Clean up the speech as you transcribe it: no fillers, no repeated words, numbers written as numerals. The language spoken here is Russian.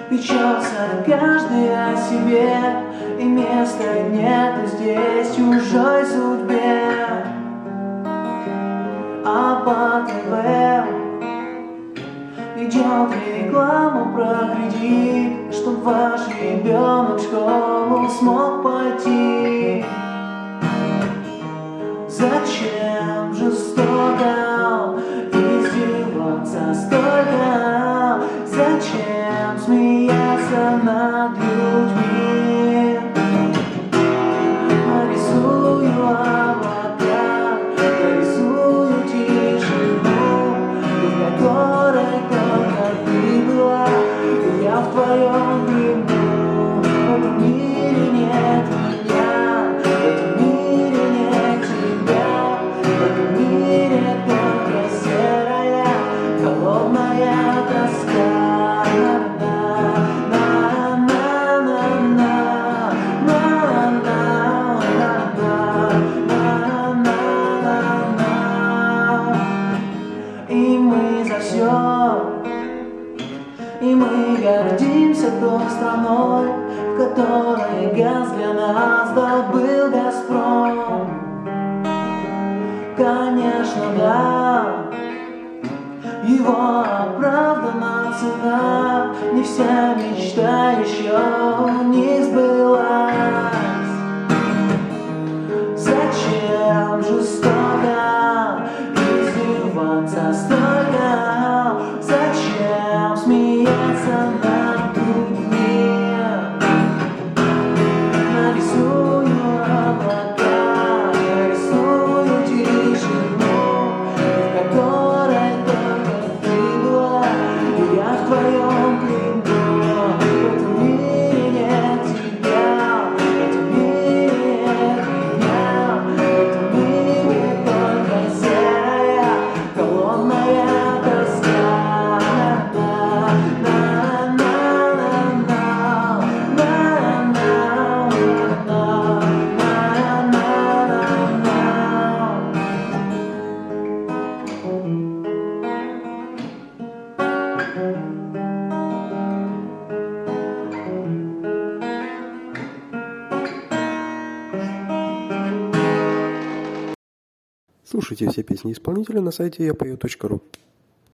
Печется каждый о себе, и места нету здесь чужой судьбе. А по ТВ идет реклама про кредит, чтоб ваш ребенок в школу смог пойти. Зачем жестоко издеваться столько? Зачем смеяться над людьми? Нарисую облака, нарисую тишину, в которой только ты была, и я в твоем плену. В этом мире нет меня, в этом мире нет тебя, в этом мире только серая, холодная тоска. И мы за все, и мы гордимся той страной, в которой газ для нас добыл Газпром. Конечно, да, его оправдана цена, не вся мечта еще не сбылась. Зачем жестоко издеваться столько? Зачем смеяться над людьми? Нарисую облака, нарисую тишину, в которой только ты была, и я в твоем плену. В этом мире нет тебя, в этом мире нет меня, в этом мире только серая, холодная тоска. Слушайте все песни исполнителя на сайте yapою.ru.